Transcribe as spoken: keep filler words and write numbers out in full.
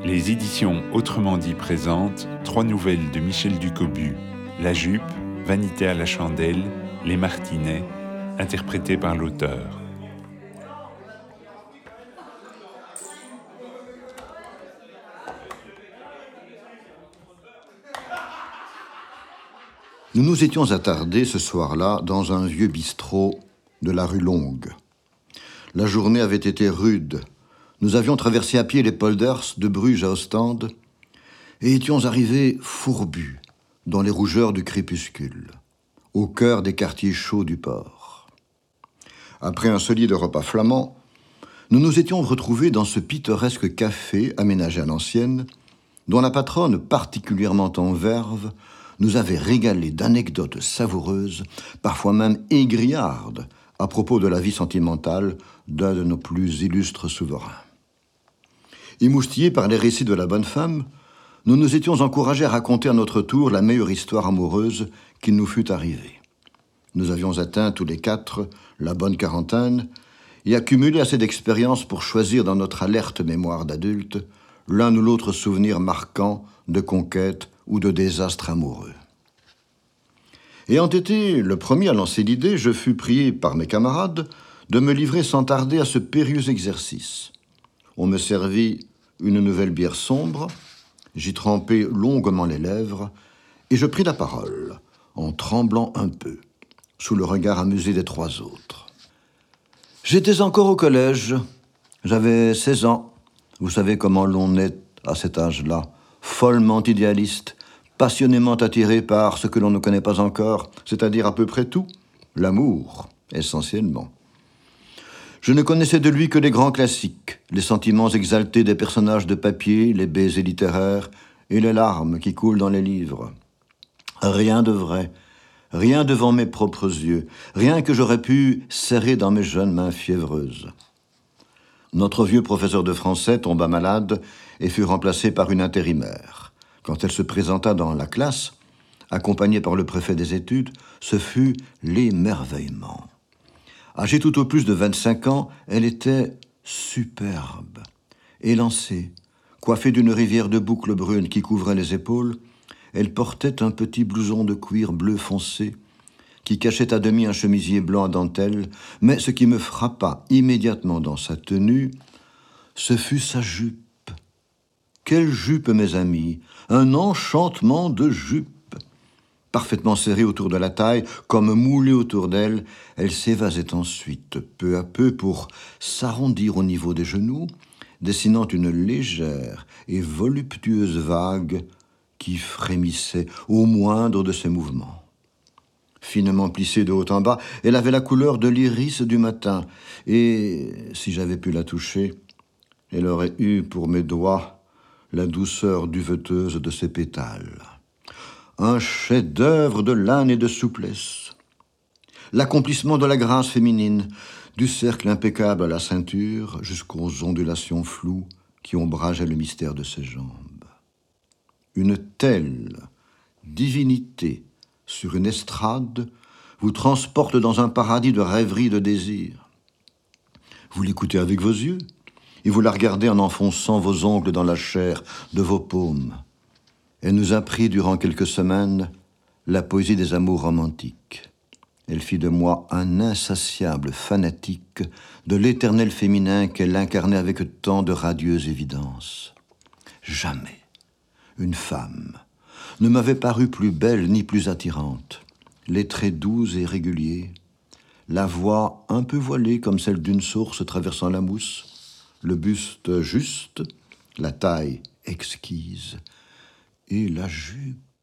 Les éditions Autrement dit présentent trois nouvelles de Michel Ducobu, La Jupe, Vanité à la chandelle, Les Martinets, interprétées par l'auteur. Nous nous étions attardés ce soir-là dans un vieux bistrot de la rue Longue. La journée avait été rude. Nous avions traversé à pied les polders de Bruges à Ostende et étions arrivés fourbus dans les rougeurs du crépuscule, au cœur des quartiers chauds du port. Après un solide repas flamand, nous nous étions retrouvés dans ce pittoresque café aménagé à l'ancienne, dont la patronne, particulièrement en verve, nous avait régalé d'anecdotes savoureuses, parfois même aigriardes, à propos de la vie sentimentale d'un de nos plus illustres souverains. Émoustillés par les récits de la bonne femme, nous nous étions encouragés à raconter à notre tour la meilleure histoire amoureuse qu'il nous fût arrivée. Nous avions atteint tous les quatre la bonne quarantaine et accumulé assez d'expérience pour choisir dans notre alerte mémoire d'adulte l'un ou l'autre souvenir marquant de conquête ou de désastre amoureux. Ayant été le premier à lancer l'idée, je fus prié par mes camarades de me livrer sans tarder à ce périlleux exercice. On me servit une nouvelle bière sombre, j'y trempai longuement les lèvres, et je pris la parole, en tremblant un peu, sous le regard amusé des trois autres. J'étais encore au collège, j'avais seize ans. Vous savez comment l'on est à cet âge-là, follement idéaliste, passionnément attiré par ce que l'on ne connaît pas encore, c'est-à-dire à peu près tout, l'amour, essentiellement. Je ne connaissais de lui que les grands classiques, les sentiments exaltés des personnages de papier, les baisers littéraires et les larmes qui coulent dans les livres. Rien de vrai, rien devant mes propres yeux, rien que j'aurais pu serrer dans mes jeunes mains fiévreuses. Notre vieux professeur de français tomba malade et fut remplacé par une intérimaire. Quand elle se présenta dans la classe, accompagnée par le préfet des études, ce fut l'émerveillement. Âgée tout au plus de vingt-cinq ans, elle était superbe, élancée, coiffée d'une rivière de boucles brunes qui couvrait les épaules. Elle portait un petit blouson de cuir bleu foncé qui cachait à demi un chemisier blanc à dentelle, mais ce qui me frappa immédiatement dans sa tenue, ce fut sa jupe. Quelle jupe, mes amis! Un enchantement de jupe! Parfaitement serrée autour de la taille, comme moulée autour d'elle, elle s'évasait ensuite, peu à peu, pour s'arrondir au niveau des genoux, dessinant une légère et voluptueuse vague qui frémissait au moindre de ses mouvements. Finement plissée de haut en bas, elle avait la couleur de l'iris du matin, et, si j'avais pu la toucher, elle aurait eu pour mes doigts la douceur duveteuse de ses pétales. Un chef-d'œuvre de lane et de souplesse. L'accomplissement de la grâce féminine, du cercle impeccable à la ceinture jusqu'aux ondulations floues qui ombrageaient le mystère de ses jambes. Une telle divinité sur une estrade vous transporte dans un paradis de rêverie et de désir. Vous l'écoutez avec vos yeux et vous la regardez en enfonçant vos ongles dans la chair de vos paumes. Elle nous apprit durant quelques semaines la poésie des amours romantiques. Elle fit de moi un insatiable fanatique de l'éternel féminin qu'elle incarnait avec tant de radieuse évidence. Jamais une femme ne m'avait paru plus belle ni plus attirante. Les traits doux et réguliers, la voix un peu voilée comme celle d'une source traversant la mousse, le buste juste, la taille exquise, et la jupe.